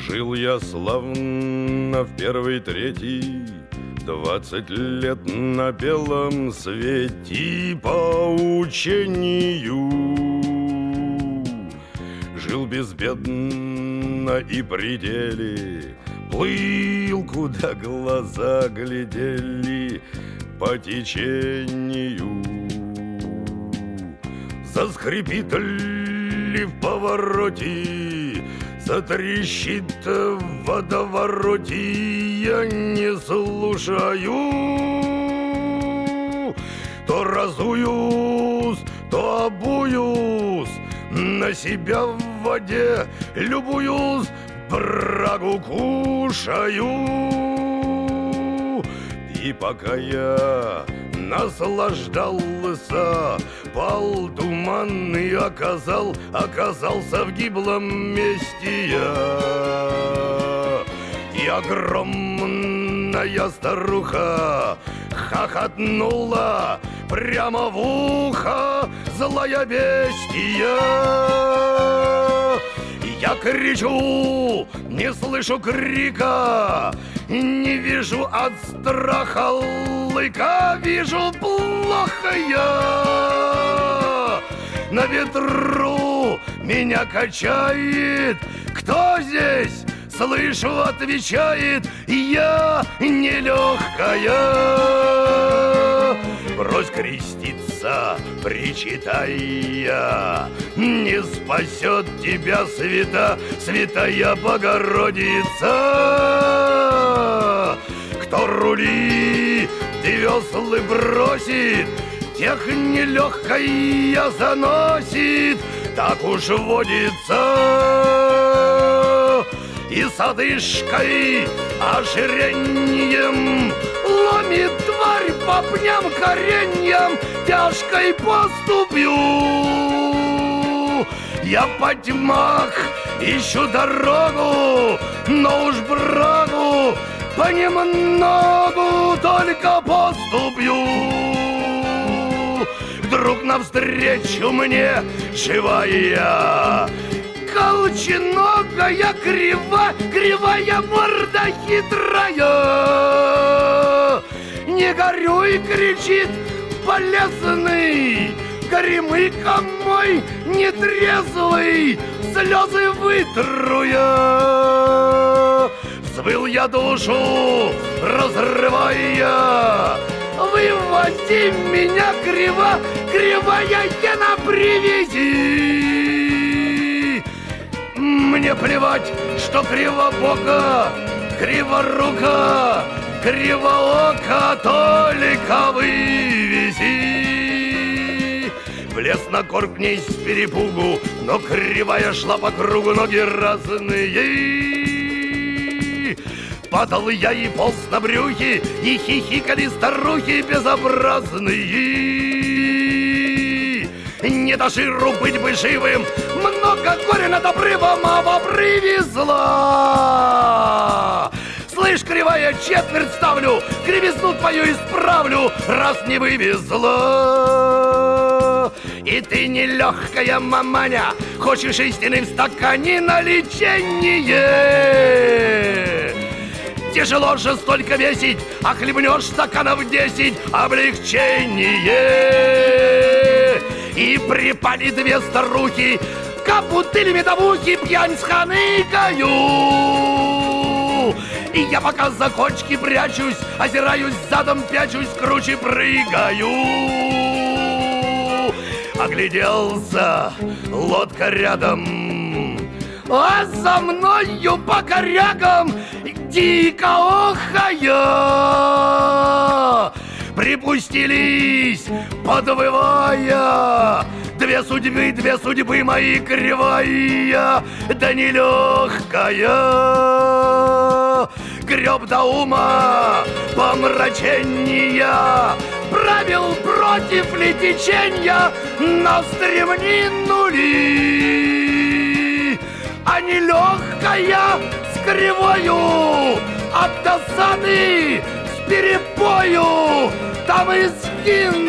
Жил я славно в первый, третий, 20 лет на белом свете по учению. Жил безбедно и при деле, плыл, куда глаза глядели, по течению. Заскрипит ли в повороте, затрещит в водовороте, я не слушаю. То разуюсь, то обуюсь, на себя в воде любуюсь, брагу кушаю. И пока я наслаждался, пал туман и оказался в гиблом месте я. И огромная старуха хохотнула прямо в ухо, злая бестия. Я кричу, не слышу крика, не вижу от страха лыка, вижу плохо я. На ветру меня качает, кто здесь? Слышу, отвечает, я нелегкая. Брось креститься, причитая, не спасет тебя святая Богородица. Кто рули веслы бросит, тех нелегкая заносит, так уж водится. И с одышкой, ожирением ломит тварь по пням кореньям тяжкой поступью. Я по тьмах ищу дорогу, но уж брагу понемногу только поступью. Вдруг навстречу мне живая, колченогая, кривая морда хитрая. Не горюй, кричит болезный, горемыка мой нетрезвый, слезы вытру я. Взвыл я душу, разрывая, вывози меня, кривая ена, привези. Мне плевать, что кривобока, криворука, кривоока, только вывези. Влез на корм к ней с перепугу, но кривая шла по кругу, ноги разные. Падал я и полз на брюхе, и хихикали старухи безобразные. Не до жиру быть бы живым, много горя над обрывом, а привезла. Слышь, кривая, четверть ставлю, кривизну твою исправлю, раз не вывезла. И ты нелегкая, маманя, хочешь истины в стакане на лечение. Тяжело же столько весить, а хлебнешь стаканов 10, облегчение. И припали две старухи, как бутыли медовухи, пьянь сханыкаю. И я пока за кочки прячусь, озираюсь задом, пячусь, круче прыгаю. Огляделся, лодка рядом, а за мною по корягам дико охая. Припустились, подвывая, две судьбы мои, кривая, да нелегкая. Греб до ума помрачения, правил против ли течения, на стремнину ли. А нелегкая с кривою от досады, с перепою там и сгину.